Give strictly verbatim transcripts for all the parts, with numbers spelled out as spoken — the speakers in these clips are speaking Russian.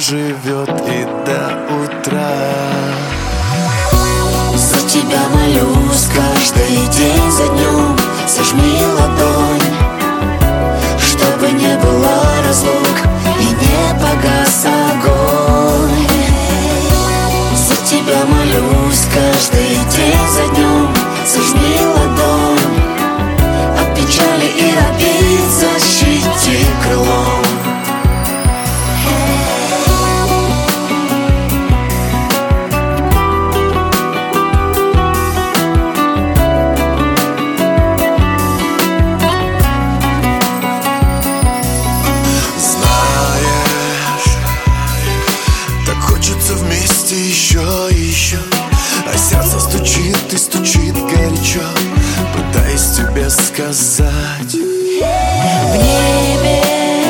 доживет и до утра. За тебя молюсь каждый день за днем. Сожми ладонь, чтобы не было разлук и не погас огонь. За тебя молюсь каждый день за днем. Сожми ладонь, от печали и обид защити крылом. Вместе еще и еще, а сердце стучит и стучит горячо, пытаясь тебе сказать. В небе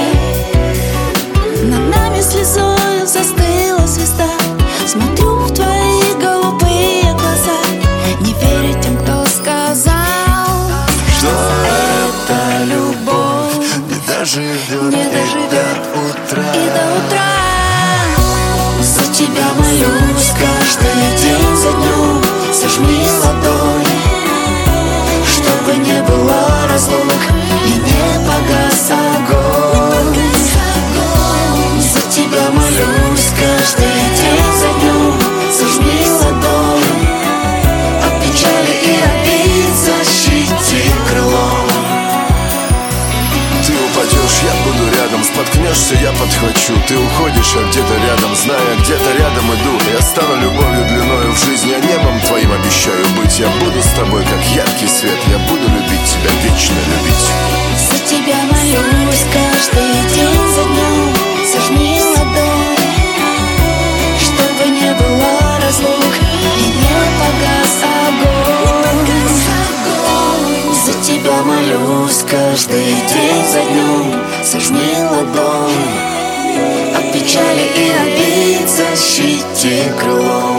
над нами слезою застыла звезда. Смотрю в твои голубые глаза, не верю тем, кто сказал, что эта любовь не доживет, не и доживет до утра. И до утра. За тебя молюсь каждый день за днем. Сожми ладонь, чтобы не было разлук и не погас огонь. За тебя молюсь каждый день за днем. Сожми ладонь, от печали и обид защити крылом. Ты упадешь, я буду рядом, споткнешься, я подхвачу. Ты уходишь, я где-то рядом, зная, где-то рядом иду. Я стану любовью длиною в жизни, а небом твоим обещаю быть. Я буду с тобой, как яркий свет, я буду любить тебя, вечно любить. За тебя молюсь каждый день за днем. Сожми ладонь, чтобы не было разлук и не погас огонь. За тебя молюсь каждый день за днем. Сожми ладонь, от печали и обид защити крылом.